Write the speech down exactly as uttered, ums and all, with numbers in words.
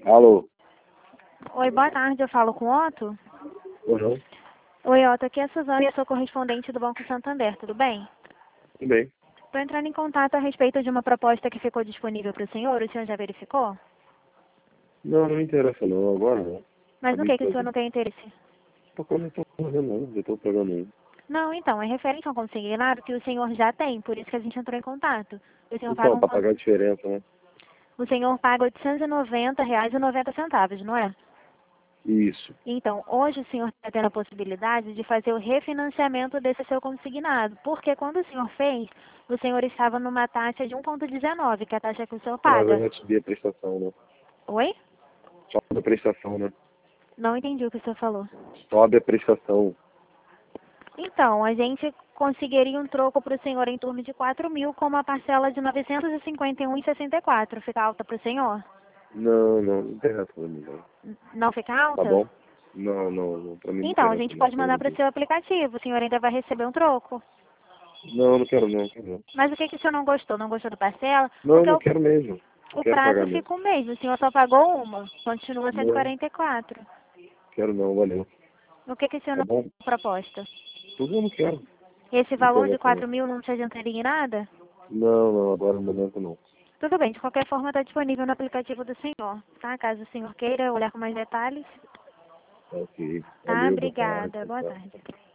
Alô? Oi, boa tarde, eu falo com o Otto? Uhum. Oi, Otto, aqui é a Suzana e eu sou correspondente do Banco Santander, tudo bem? Tudo bem. Estou entrando em contato a respeito de uma proposta que ficou disponível para o senhor, o senhor já verificou? Não, não me interessa não, agora não. Mas no Acabei que, de que o senhor fazer. não tem interesse? Porque eu não estou fazendo não, já estou pagando aí. Não, então, é referente ao consignado que o senhor já tem, por isso que a gente entrou em contato. O senhor paga Então, um para con- pagar a diferença, né? o senhor paga oitocentos e noventa reais e noventa centavos, não é? Isso. Então, hoje o senhor está tendo a possibilidade de fazer o refinanciamento desse seu consignado, porque quando o senhor fez, o senhor estava numa taxa de um vírgula dezenove, que é a taxa que o senhor Mas eu paga. já te dei a prestação, né? Oi? Sobe a prestação, né? Não entendi o que o senhor falou. Sobe a prestação. Então, a gente conseguiria um troco para o senhor em torno de quatro mil com uma parcela de novecentos e cinquenta e um vírgula sessenta e quatro. Fica alta para o senhor? Não, não, não interessa pra mim não. N- Não fica Tá alta? bom? Não, não, não, pra mim não Então, a interessa gente não, pode pelo mandar amor para de o Deus. seu aplicativo. O senhor ainda vai receber um troco. Não, não quero não, quero não. Mas o que, que o senhor não gostou? Não gostou do parcela? Não, Porque não o, quero mesmo. Não o quero pagar prazo mesmo. fica um mês. O senhor só pagou uma. Continua cento e Não, quarenta e quatro. quero não, valeu. O que, que o senhor Tá não bom? proposta? Tudo eu não quero. Esse Não valor de interessa não. quatro mil não te adiantaria em nada? Não, não, agora no momento não. Tudo bem, de qualquer forma está disponível no aplicativo do senhor, tá? Caso o senhor queira olhar com mais detalhes. Ok. Tá, Valeu, boa tarde. obrigada. Tchau, Boa tchau. tarde.